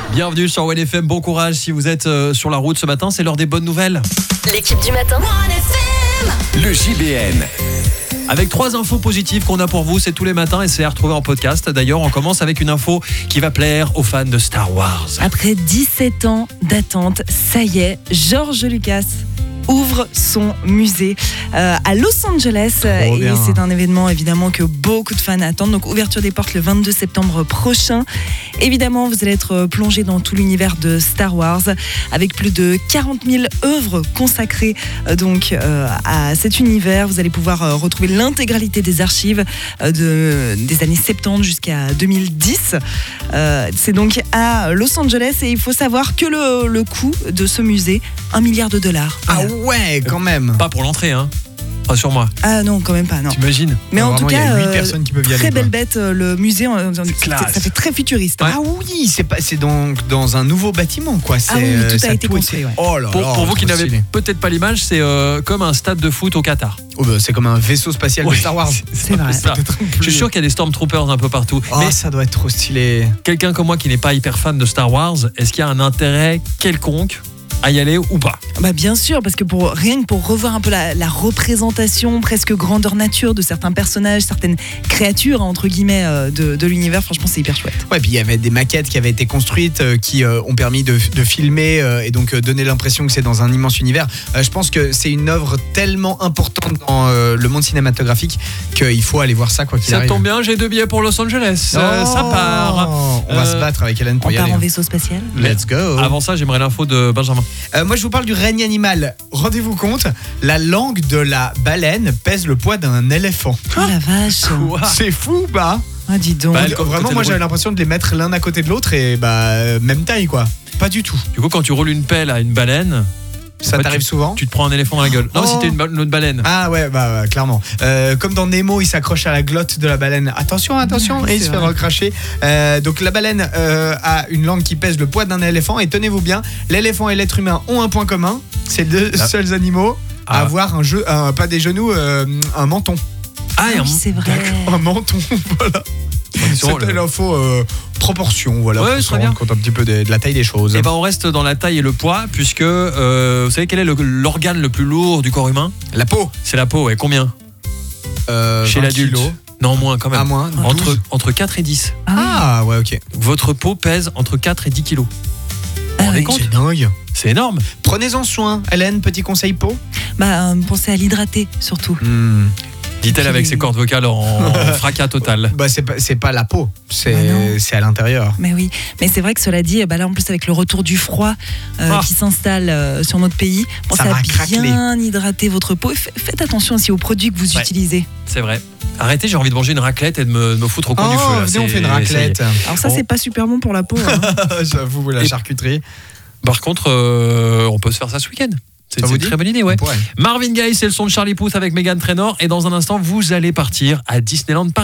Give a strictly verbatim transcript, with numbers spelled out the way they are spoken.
Bienvenue sur One F M, bon courage si vous êtes euh, sur la route ce matin, c'est l'heure des bonnes nouvelles. L'équipe du matin. Le J B N. Avec trois infos positives qu'on a pour vous, c'est tous les matins et c'est à retrouver en podcast. D'ailleurs, on commence avec une info qui va plaire aux fans de Star Wars. Après dix-sept ans d'attente, ça y est, George Lucas ouvre son musée euh, à Los Angeles. Trop et bien. c'est un événement évidemment que beaucoup de fans attendent. Donc ouverture des portes le vingt-deux septembre prochain. Évidemment, vous allez être plongé dans tout l'univers de Star Wars avec plus de quarante mille œuvres consacrées euh, donc euh, à cet univers. Vous allez pouvoir euh, retrouver l'intégralité des archives euh, de, des années soixante-dix jusqu'à deux mille dix. Euh, c'est donc à Los Angeles et il faut savoir que le, le coût de ce musée, un milliard de dollars. Ah Voilà. ouais, quand même. Pas pour l'entrée, hein. Rassure-moi. Ah non, quand même pas, non. T'imagines? Mais en Vraiment, tout il y a cas, huit euh, personnes qui peuvent y aller, très quoi. belle bête, euh, le musée, euh, ça, Classe. ça fait très futuriste. Ouais. hein. Ah oui, c'est pas, c'est donc dans un nouveau bâtiment, quoi. C'est, Ah oui, euh, tout a ça été construit, ouais. Oh là Pour, là, pour vous trop qui n'avez stylé. peut-être pas l'image, c'est euh, comme un stade de foot au Qatar. Oh bah, c'est comme un vaisseau spatial Oui, de Star Wars. C'est vrai. ça. Je suis sûr qu'il y a des Stormtroopers un peu partout. Oh, Mais ça doit être trop stylé. quelqu'un comme moi qui n'est pas hyper fan de Star Wars, est-ce qu'il y a un intérêt quelconque à y aller ou pas? Bah bien sûr, parce que pour rien que pour revoir un peu la, la représentation presque grandeur nature de certains personnages, certaines créatures entre guillemets euh, de, de l'univers, franchement c'est hyper chouette. Ouais, puis il y avait des maquettes qui avaient été construites euh, qui euh, ont permis de, de filmer euh, et donc euh, donner l'impression que c'est dans un immense univers. Euh, je pense que c'est une œuvre tellement importante dans euh, le monde cinématographique qu'il faut aller voir ça quoi qu'il Ça arrive. tombe bien, j'ai deux billets pour Los Angeles. Euh, Oh, ça part. On va Euh, se battre avec Hélène pour On y part aller. en vaisseau spatial. Let's go. Avant ça, j'aimerais l'info de Benjamin. Euh, moi, je vous parle du règne animal. Rendez-vous compte, la langue de la baleine pèse le poids d'un éléphant. Oh la vache. C'est fou, bah. Ah dis donc. Bah, Côté Vraiment, de moi, route. j'avais l'impression de les mettre l'un à côté de l'autre et bah euh, même taille, quoi. Pas du tout. Du coup, quand tu roules une pelle à une baleine, Ça En fait, t'arrive souvent tu te prends un éléphant dans la gueule. Non, Oh. si t'es une, ba- une autre baleine. Ah ouais, bah ouais, clairement. Euh, comme dans Nemo, il s'accroche à la glotte de la baleine. Attention, attention, Ouais, et il c'est se fait vrai. recracher. Euh, donc la baleine euh, a une langue qui pèse le poids d'un éléphant. Et tenez-vous bien, l'éléphant et l'être humain ont un point commun. C'est deux Ah. seuls animaux à Ah. avoir un jeu, un- pas des genoux, euh, un menton. Ah, Ah et un- oui, c'est vrai. Un menton, voilà. Sur C'était le- l'info euh, proportion, voilà, Ouais, pour se très bien. rendre compte un petit peu de, de la taille des choses. Eh ben, on reste dans la taille et le poids, puisque euh, vous savez quel est le- l'organe le plus lourd du corps humain? La peau, C'est la peau, et combien? euh, Chez vingt l'adulte. kilos. Non, moins quand même. À moins, Entre, douze. entre quatre et dix. Ah, oui. Ah ouais, ok. Votre peau pèse entre quatre et dix kilos. Ah rendez oui. compte C'est dingue. C'est énorme. Prenez-en soin. Hélène, petit conseil peau. Bah euh, pensez à l'hydrater surtout. Hmm. Dit-elle avec ses cordes vocales en, en fracas total. Bah c'est pas, c'est pas la peau, c'est, Bah non. c'est à l'intérieur. Mais oui, mais c'est vrai que cela dit, bah là en plus avec le retour du froid euh, Ah. qui s'installe euh, sur notre pays, pensez va à craqueler. bien hydrater votre peau et fa- faites attention aussi aux produits que vous Ouais. utilisez. C'est vrai. Arrêtez, j'ai envie de manger une raclette et de me, de me foutre au coin du feu. Là. venez, on C'est- fait une ça y est. raclette. Alors ça Bon. c'est pas super bon pour la peau. hein. J'avoue, la Et- charcuterie. Par contre, euh, on peut se faire ça ce week-end. C'est Ça vous c'est une dit très bonne idée, ouais. On pourrait. Marvin Gaye, c'est le son de Charlie Puth avec Meghan Trainor. Et dans un instant, vous allez partir à Disneyland Paris.